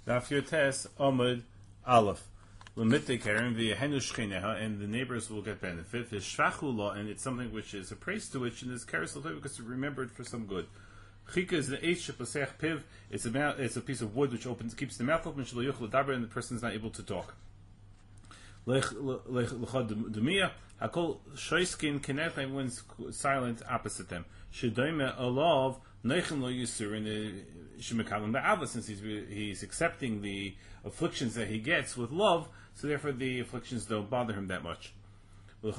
Daf Yotes Amud Aleph. Limite Karen via Henu Shchineha, and the neighbors will get benefit. The Shvachula, and it's something which is a praise to which, and this carousel because it's remembered for some good. Chika is the Eish Shepasech Piv. It's a piece of wood which keeps the mouth open, and the person is not able to talk. Lech Dumia Hakol Shoiskin Kenef, everyone's silent opposite them. Shedoime Alav Neichem Lo Yisur, and Shemekalim Ba'ava, since he's accepting the afflictions that he gets with love, so therefore the afflictions don't bother him that much. That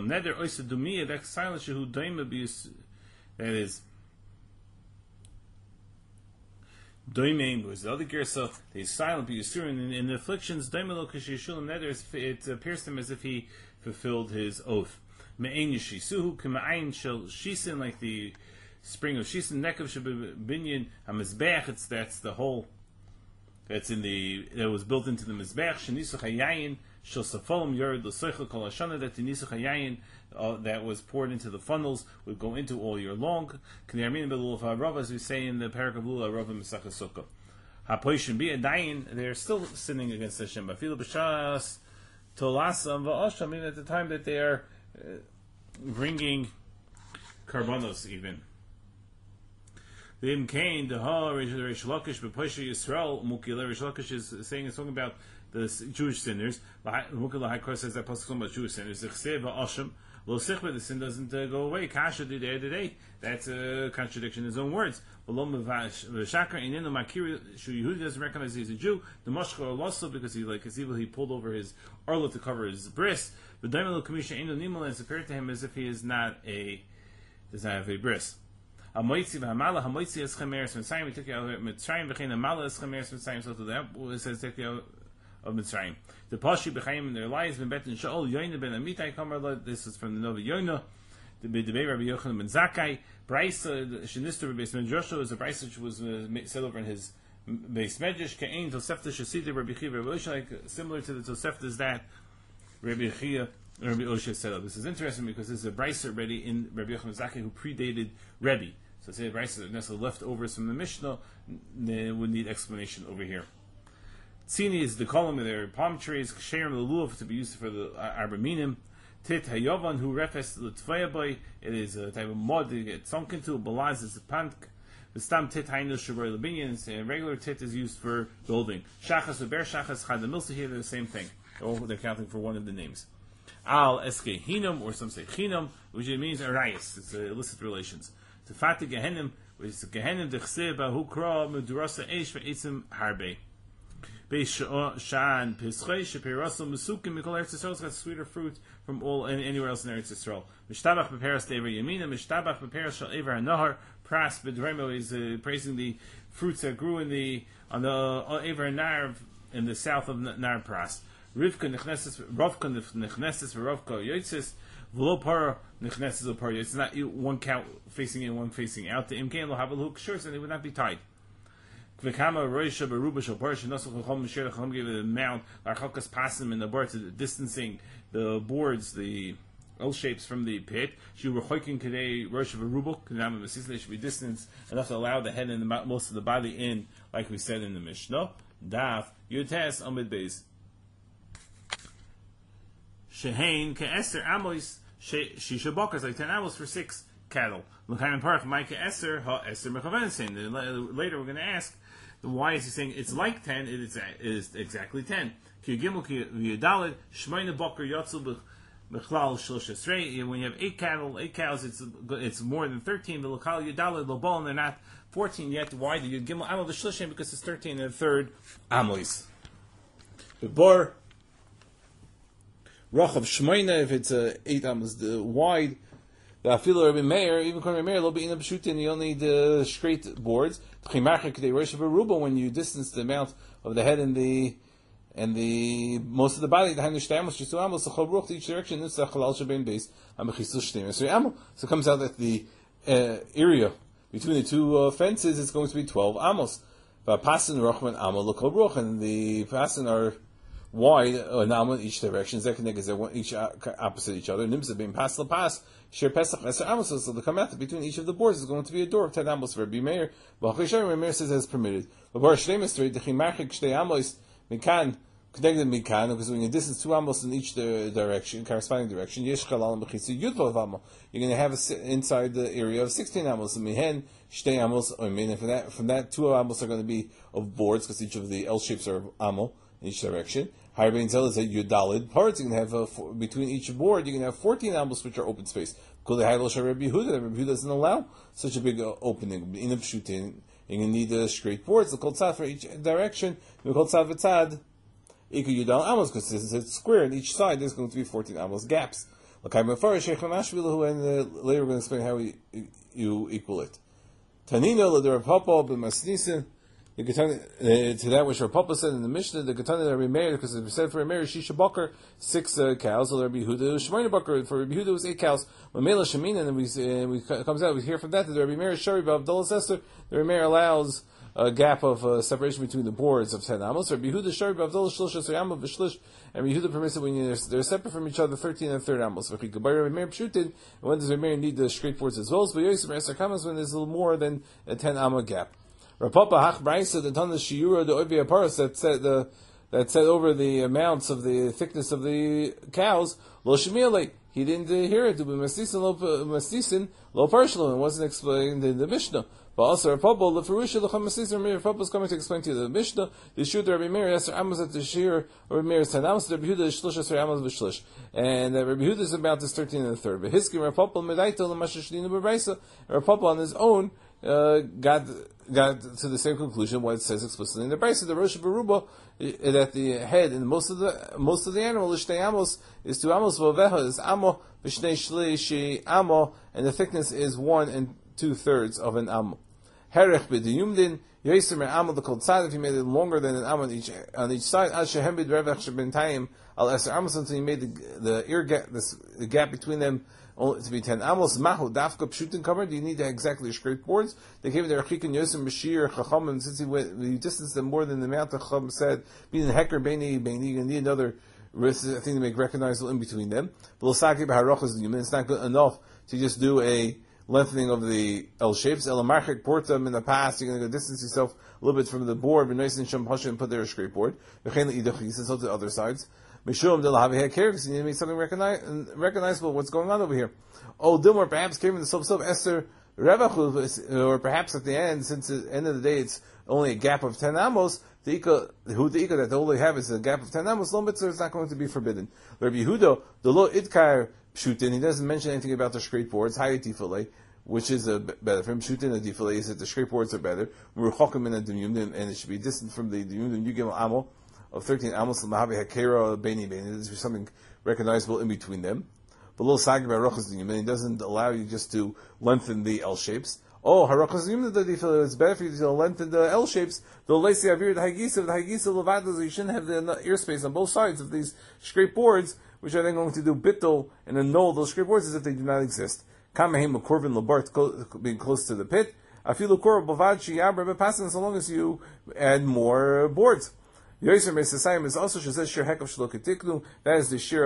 is Doimim was the other gersa. He's silent, but Yisurin in the afflictions. It appears to him as if he fulfilled his oath. Me'ein yishisuhu k'ma'ayin shel shisin, like the spring of shisin. Nekav shebinyan hamizbeach. That's the whole. That was built into the mizbeach. Shenisuch hayayin shel safolim yard l'soichel kol hashana. That the nisuch hayayin that was poured into the funnels would go into all year long. K'nei b'lulav ha'arav, as we say in the parak of lulav ha'arav Mesachas Sukkah. Ha'poishim bi'adayin, they're still sinning against Hashem. Afilu b'shas tolasam va'osham, even at the time that they are bringing karbanos even. The Imkain, the Reish Lakish, B'Poisha Yisrael, Mukila, Reish Lakish is saying, it's talking about the Jewish sinners. Mukila Haikor says that pasuk about Jewish sinners. Zechsev va'asham, lo sichba, the sin doesn't go away. Kasha today. That's a contradiction in his own words. V'lo v'shakar, and in the Makiri, Shu Yehudi doesn't recognize he's a Jew. The Mashka Arloso, because it's evil, he pulled over his arlo to cover his bris. The Daimelo Kamisha Eno Nimal, and it's appeared to him as if he does not have a bris. Hamoitzi v'hamala, hamoitzi es chameres Mitzrayim. We took you out of Mitzrayim. V'chein hamala es chameres Mitzrayim. So to that, it says take you out of Mitzrayim. The pashi b'chaim in their lives. Ben betin shaol yoina ben amitai kamarla. This is from the Nova Yoina. The B'debei Rabbi Yochanan ben Zakkai. Brisa shenistur Beis Medrash is a brisa which was said over in his Beis Medrash. Ke'ein Tosefta shesida Rabbi Chia Rabbi Osha, like similar to the Toseftas that Rabbi Chia Rabbi Osha set up. This is interesting because this is a brisa already in Rabbi Yochanan ben Zakkai who predated Rebbe. So say the brisa that necessarily leftovers from the Mishnah, they would need explanation over here. Tzini is the column of their palm trees, ksherim lelulav, to be used for the arba minim. Tit hayovan hu refes l'tvayaboy, it is a type of mud that you get sunk into. Balaz is a pank. The stam tit hainu shaboy lebinyan, a regular tit is used for building. Shachas uber shachas chad milsa, here they're the same thing. They're counting for one of the names. Al eske hinam, or some say chinam, which means arayas, it's illicit relations. To fati gehenim, which is gehenim dechseba hu kra medurasa eish ve'itzim harbe. Beishan pischei shepirasel mesukim mikol Eretz Yisrael. It's got sweeter fruit from all anywhere else in Eretz Yisrael. Mishtabach beperas dever yamina, mishtabach beperas shal ever hanahar. Pras bedremo is praising the fruits that grew on the ever nar in the south of Nar Pras. Rivka nechneses, Rovka nechneses, Rovka yotzes. It's not one cow facing in, one facing out. The imkain will have a hook shirts, and they would not be tied. V'kama roisha beruba shel parsha nasol chacham shir chacham gave the amount l'archakas pasim in the boards, distancing the boards, the L shapes from the pit. She were choiking today roisha beruba kanam mesis. They should be distanced enough to allow the head and most of the body in, like we said in the Mishnah. Daf Yotes Amid Beis. Shehain ke'eser amos shisha bakers, like 10 amos for 6 cattle. L'chaim parach ma'ike eser ha eser mechavenesin. Later we're going to ask, why is he saying it's like 10? It is exactly 10. Ki gimel ki v'yadalid shmeina baker yatzel b'chlal shlosh esrei. When you have 8 cattle, 8 cows, it's more than 13. The l'chal yadalid l'bol, and they're not 14 yet. Why? The yud gimel amal the because it's 13 and a third amos. The bar Rachav Shmoina, if it's 8 amos wide, the Afilu Rabbi Meir, even Rabbi Meir, will be in a B'shutin, you only need straight boards. When you distance the amount of the head and the most of the body, the Hainish Amos, just 2 amos, the Chabruch to each direction, this is a Chalal Shabin base, Amachisul Shneim. So it comes out that the area between the 2 fences is going to be 12 amos. Pasin Rachman Amal L'Chabruch, and the Pasin are Why an amma in each direction? Zekenig is each opposite each other. Nimsa being pas la pas. Share Pesach Eser Amos. So the kamat between each of the boards is going to be a door of 10 amos for Rabbi Meir. But Rabbi Meir says as permitted. But Bar Shleimus Three Dechimarchik Shtei Amos Mikan connected Mikan because when you distance 2 amos in each direction, corresponding direction, Yesh Chalal Mechisu Yudvav Amo. You're going to have inside the area of 16 amos. Mihen Shtei Amos. I mean, from that 2 amos are going to be of boards because each of the L shapes are of amo in each direction. Higher Zel is a Yudalid parts. You can have between each board, you can have 14 amos which are open space. Rabbi Yehuda doesn't allow such a big opening. In a pshutin, you're going to need straight boards. The kol tzad for each direction. The kol tzad v'tzad. Iku Yudal amos because it's square on each side. There's going to be 14 amos gaps. And later we're going to explain how you equal it. Tanino l'der Papa b'masnisin. The Ketana, to that which Rav Papa said in the Mishnah, the Ketana that Rabbi Meir, because it said for Rabbi Meir, Shisha Bakar, 6 cows, so Rabbi Yehuda, Shemina Bakar, for Rabbi Yehuda was 8 cows, Mamela Shemina, and we comes out, we hear from that Rabbi Meir, Shari, Abdullah Sester, the Rabbi Meir allows a gap of separation between the boards of 10 amos, Rabbi Yehuda, Shari, Abdullah, Shlish, Seyama, Vishlish, and Rabbi Yehuda permits it when they're separate from each other, 13 and 3 amos. Rabbi Meir Pshutin, and when does Rabbi Meir need the straight boards as well? But Yosef, Esther Kamas, when there's a little more than a 10 amma gap. Rapapa Hach Braisa, the Tana Shiura, the Oivia Paras that said over the amounts of the thickness of the cows, Lo Shemiele, he didn't hear it to be Mastisin, Lo Parshalo, and wasn't explained in the Mishnah. But also Rapapa, the Farusha, the Chamastisin, Rapapa is coming to explain to you the Mishnah, the Shur, the Rabbi Meir, Esther Amos at the Shir, Rabbi Meir, Ten Amos, the Rabbi Yehuda, Shlish, Esther Amos, Vishlish. And Rabbi Yehuda is about this 13 and a third. But Hiskim, Rapapa, Medaito, the Mashashdina, Braisa, Rapapa on his own, got to the same conclusion what it says explicitly in the Brisa, the Rosh Baruba, that the head in most of the animal Lishtei Amos is 2 amos, Voveha is Amo, Vishnei Shlishi Amo, and the thickness is 1 2/3 of an Amo. Herech b'diyumdin Yoiser Amo the Kol Tzad, if you made it longer than an Amo on each side, Ad Shehem b'Revech Shebentayim Al Eser Amos, until you made the ear gap, the gap between them to be 10 amos. Mahu dafka pshutin covered. Do you need exactly straight boards? They came to their Rechik and Yosem Bashir Chacham, and since he distanced them more than the amount the Chacham said, being the Heker Beni, you need another thing to make recognizable in between them. But L'saki b'haroch is the human. It's not good enough to just do a lengthening of the L shapes. Elamarchik portam in the past, you're going to go distance yourself a little bit from the board, but nice and sham pasha and put there a straight board. V'chein le'idach, so to the other sides. Mishum del havi hakir, because you need to make something recognizable. What's going on over here? Oh, Dilmar perhaps came in the sub Esther Revach, or perhaps at the end, since at the end of the day it's only a gap of 10 amos. The ika that they only have is a gap of 10 amos. Lo mitzvah is not going to be forbidden. Rabbi Yehuda, the lo idkar pshutin, he doesn't mention anything about the straight boards. Hayat which is better for him. Pshutin and difilei is that the straight boards are better. Muruchokim in a dimyum, and it should be distant from the dimyum yugim amo of 13 amos. L'mahavi hakera beni. There's something recognizable in between them. But little sagi harochas dimyum, and he doesn't allow you just to lengthen the L shapes. Oh, harochas dimyum that difilei, it's better for you to lengthen the L shapes. The leisi avir the hagisa levadas, you shouldn't have the ear space on both sides of these straight boards, which are then going to do bittul and annul those straight boards as if they do not exist. Kamehim korban labart, being close to the pit. Afilu korban bavad shiyabra bepasin, so long as you add more boards. Yoiser Mesasayim is also says shir hekav shloketiknu. That is the shir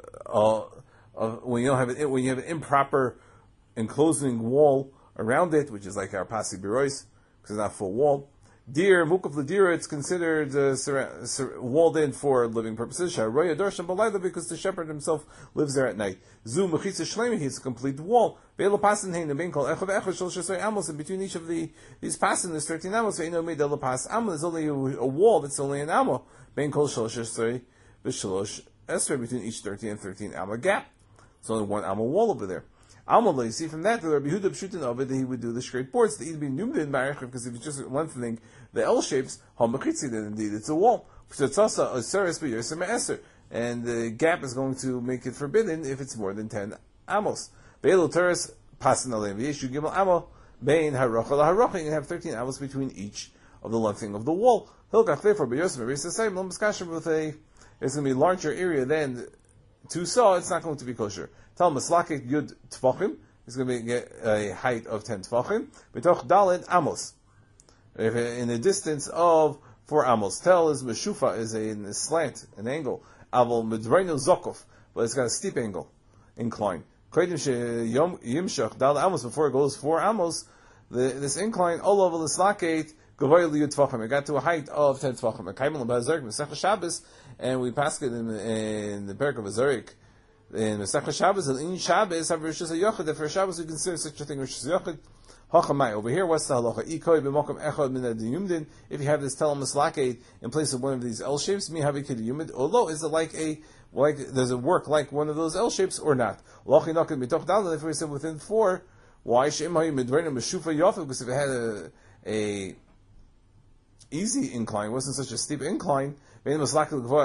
of when you have an improper enclosing wall around it, which is like our pasi birois, because it's not full wall. Deer, mukaf ledira, it's considered walled in for living purposes. Sharoya darshan balayla, because the shepherd himself lives there at night. Zu mechitza shlemi, he's a complete wall. Ve'elo pasin hein, the main called echav echad shel shesay amos, and between each of these pasin there's 13 amos. Ve'eno made elo pas amos, there's only a wall that's only an amo. Main called shel shesay v'shalosh esrei, between each 13 and 13 amo gap. It's only one amo wall over there. Amallah, you see from that, the Rabbi Yehuda Pshutin of it, that he would do the straight boards. The Idbin Numdin Marich, because if it's just lengthening the L shapes, Hamachitzi, then indeed it's a wall. So it's also a Seres B'Yosem Eser. And the gap is going to make it forbidden if it's more than 10 amos. Be'elo Teres, Pasan Alem V'Yeshu Gimel Amo, Bein Harocha LaHarocha, you can have 13 amos between each of the lengthening of the wall. Hilkach, therefore, B'Yosem Eser, Lom B'Skashim, with it's going to be a larger area than 2 saw, it's not going to be kosher. Tell Maslakik Yud Tfachim is going to get a height of 10 Tfachim. B'toch Daled Amos. In a distance of 4 amos. Tel is meshufa, is a slant, an angle. Aval medreinu zokov, but it's got a steep angle, incline. Kodim yimshach dal amos, before it goes 4 amos, this incline all over the slaket gavoy liyud tvachim. It got to a height of 10 tvachim. And kaimel ba'azarik Masechah Shabbos, and we pass it in the parak of Azarik. In Masechah Shabbos, in Shabbos, have Rishus HaYochid, that for Shabbos we consider such a thing Rishus HaYochid. Hachamai, over here, what's the halacha? Ikoi b'mokum echad min adiyumdin. If you have this telemus laket in place of one of these L shapes, mi havi kidiyumid, or lo, is it like does it work like one of those L shapes or not? Lochi nakin mitoch dalad, if we said within 4, why she'im hayu midreinu meshufa yofav, because if it had a easy incline, it wasn't such a steep incline, and then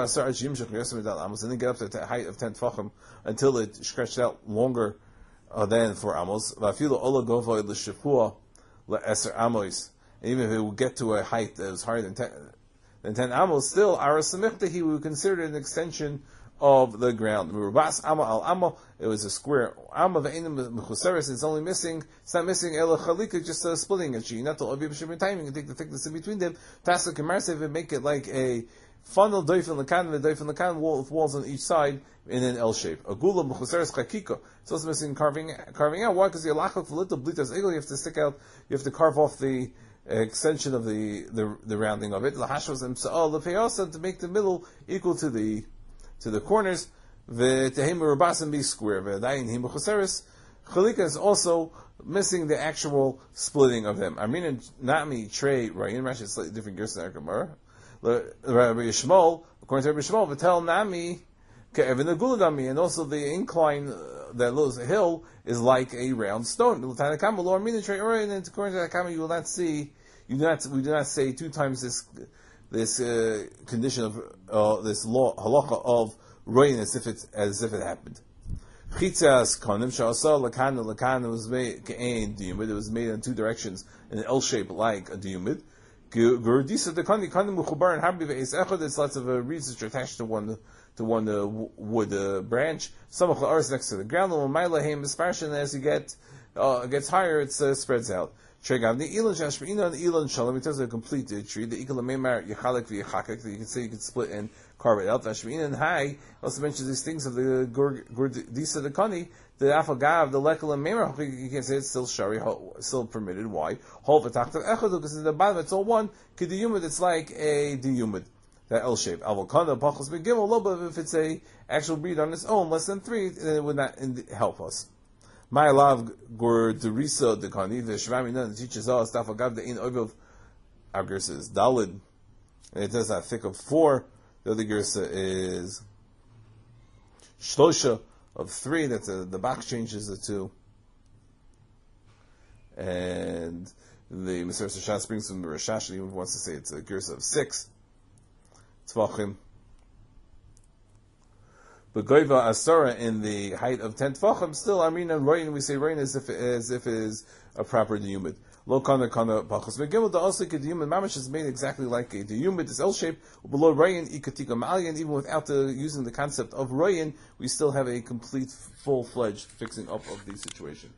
get up to the height of 10 tfachim until it stretched out longer than 4 amos. And even if it would get to a height that was higher than 10 amos, still, he would consider it an extension of the ground. It was a square. It's only missing, it's not missing just splitting it. You can take the thickness in between them, and make it like a funnel, doifin lakan, wall with walls on each side in an L shape. A gula mechuseres chakiko. It's also missing carving out. Why? Because you have to stick out. You have to carve off the extension of the rounding of it. To make the middle equal to the corners. V'tehim merabasim be square. V'dayin him mechuseres. Chalika is also missing the actual splitting of them. Armin nami trey rayin. Rashi is slightly different gears than Gemara. Rabbi Yishmael, according to Rabbi Yishmael, V'tel nami ke'evin aguladami, and also the incline that looks a hill is like a round stone. And according to Akama, you will not see. We do not say 2 times this condition of this law halacha of rain as if it happened. Chitzas kanim sha'asa lakana was made ke'ein diyumid. It was made in 2 directions in an L shape like a diyumid. Gurdisa the kani muchubar and harbi ve'es echad. It's lots of reeds which are attached to one wood branch. Samach la'aris next to the ground. L'maylahem misparshin. As you gets higher, it spreads out. Tregam the ilan shashbina and ilan shalom. It tells a complete tree. The ikal meimar yechalek v'yechakek. That you can say you can split and carve it out. Vashbina and high also mentions these things of the gurdisa the kani. The afagav, the lekal and meimar. You can say it's still shari, still permitted. Why? Hol v'tachtav echad, because in the bottom it's all one. K'diyumid, it's like a diyumid. That L shape. Avokana pachos begimel lo, but if it's a actual breed on its own, less than 3, then it would not help us. My love gurderisa dekani the shvami none teaches us afagav the in oiv. Our gersa is dalid, and it does that thick of 4. The other gersa is shlosha of 3. That's the box changes the 2, and the Mesilas Yeshayahu brings from the Rashash, and he wants to say it's a gersa of 6 tvachim. But goiva asara in the height of 10 tvachim, still Amin and Royin, we say Royin as if it is a proper diyumid. Lo kana pachos megimel the also diyumid mamash is made exactly like a diyumid, this L shape. Below Royin ikatika ma'alian, even without using the concept of Royin, we still have a complete, full-fledged fixing up of the situation.